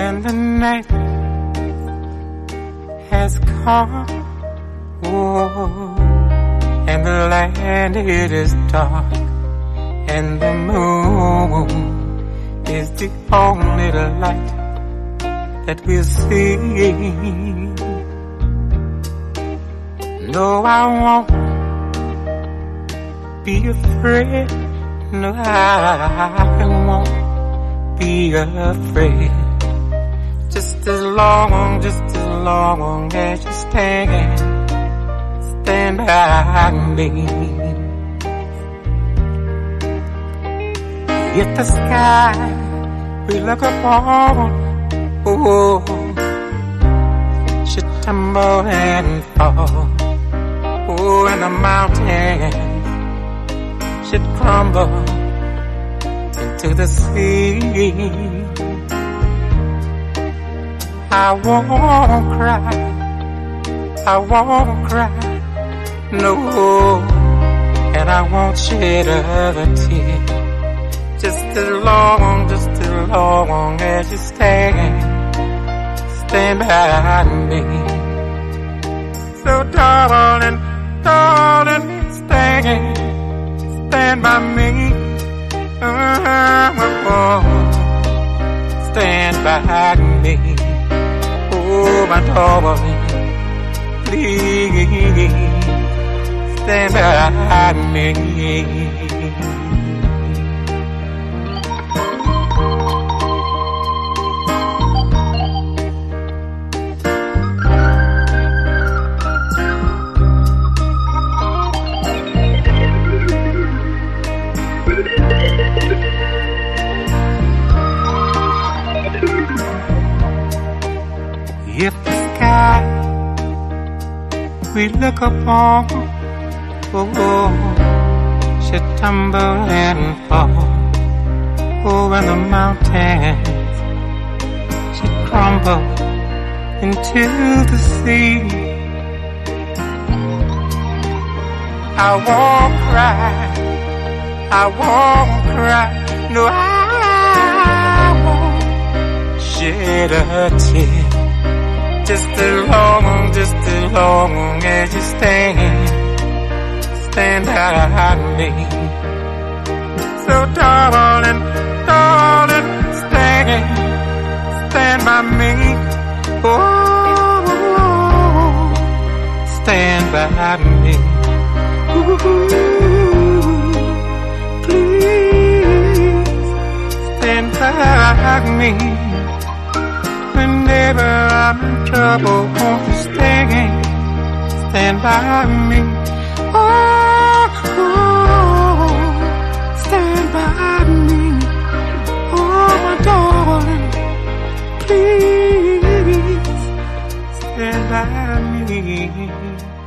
and the night has come. Oh, and the land it is dark, and the moon is the only light that we'll see. No, I won't be afraid. No, I won't be afraid. Just as long as you stand by me. If the sky we look upon, oh, should tumble and fall, oh, and the mountain should crumble into the sea, I won't cry, I won't cry, no, and I won't shed a tear. Just as long as you stand by me. So darling, stand by me. Stand by me. Oh, my darling, please stand by me. If the sky we look upon, oh, should tumble and fall, oh, and the mountains should crumble into the sea, I won't cry, I won't cry, no, I won't shed a tear. Just as long as you stand by me. So darling, stand by me. Oh, stand by me. Ooh, please stand by me. Whenever I'm in trouble, won't you stand by me? Oh, stand by me. Oh, my darling, please stand by me.